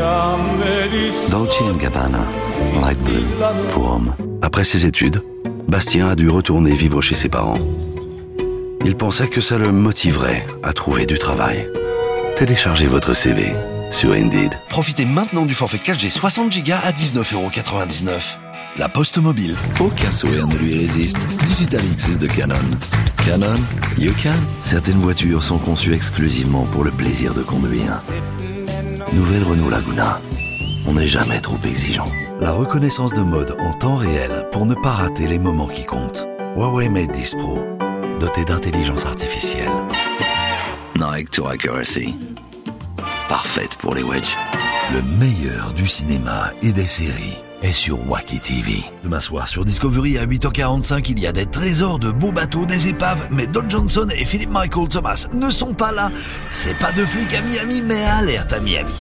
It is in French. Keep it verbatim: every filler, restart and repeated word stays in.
Dolce and Gabbana, Light Blue, pour hommes. Après ses études, Bastien a dû retourner vivre chez ses parents. Il pensait que ça le motiverait à trouver du travail. Téléchargez votre C V sur Indeed. Profitez maintenant du forfait quatre G soixante giga à dix-neuf euros quatre-vingt-dix-neuf. La Poste Mobile. Aucun sourire ne lui résiste. Digital X de Canon. Canon, you can. Certaines voitures sont conçues exclusivement pour le plaisir de conduire. Nouvelle Renault Laguna. On n'est jamais trop exigeant. La reconnaissance de mode en temps réel pour ne pas rater les moments qui comptent. Huawei Mate dix Pro, doté d'intelligence artificielle. Nike Tour Accuracy. Parfaite pour les wedges. Le meilleur du cinéma et des séries est sur Wacky T V. Demain soir sur Discovery à huit heures quarante-cinq, il y a des trésors de beaux bateaux, des épaves, mais Don Johnson et Philip Michael Thomas ne sont pas là. C'est pas de flics à Miami, mais alerte à Miami.